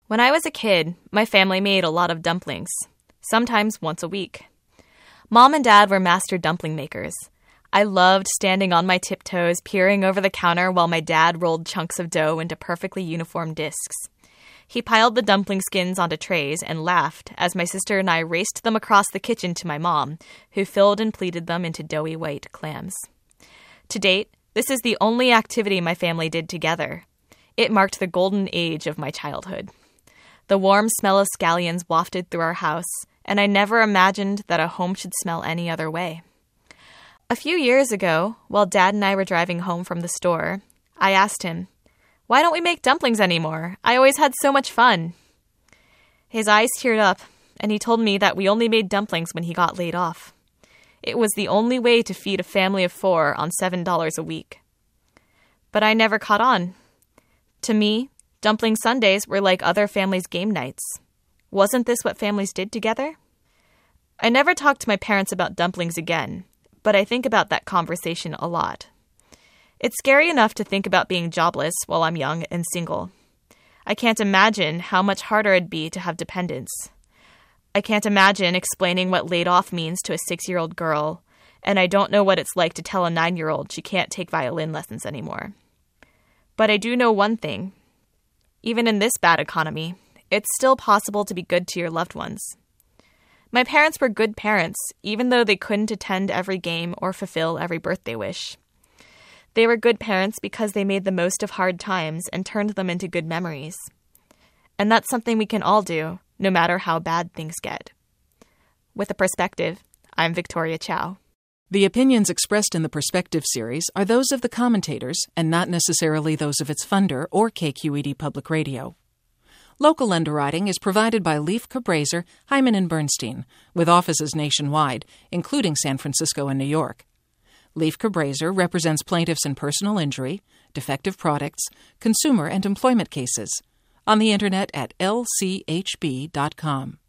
When I was a kid, my family made a lot of dumplings, sometimes once a week. Mom and Dad were master dumpling makers. I loved standing on my tiptoes, peering over the counter while my dad rolled chunks of dough into perfectly uniform discs. He piled the dumpling skins onto trays and laughed as my sister and I raced them across the kitchen to my mom, who filled and pleated them into doughy white clams. To date, this is the only activity my family did together. It marked the golden age of my childhood. The warm smell of scallions wafted through our house, and I never imagined that a home should smell any other way. A few years ago, while Dad and I were driving home from the store, I asked him, "Why don't we make dumplings anymore? I always had so much fun." His eyes teared up, and he told me that we only made dumplings when he got laid off. It was the only way to feed a family of 4 on $7 a week. But I never caught on. To me, dumpling Sundays were like other families' game nights. Wasn't this what families did together? I never talked to my parents about dumplings again, but I think about that conversation a lot. It's scary enough to think about being jobless while I'm young and single. I can't imagine how much harder it'd be to have dependents. I can't imagine explaining what laid off means to a 6-year-old girl, and I don't know what it's like to tell a 9-year-old she can't take violin lessons anymore. But I do know one thing. Even in this bad economy, it's still possible to be good to your loved ones. My parents were good parents, even though they couldn't attend every game or fulfill every birthday wish. They were good parents because they made the most of hard times and turned them into good memories. And that's something we can all do, no matter how bad things get. With a Perspective, I'm Victoria Chow. The opinions expressed in the Perspective series are those of the commentators and not necessarily those of its funder or KQED Public Radio. Local underwriting is provided by Leif Cabraser, Hyman & Bernstein, with offices nationwide, including San Francisco and New York. Leif Cabraser represents plaintiffs in personal injury, defective products, consumer and employment cases. On the Internet at lchb.com.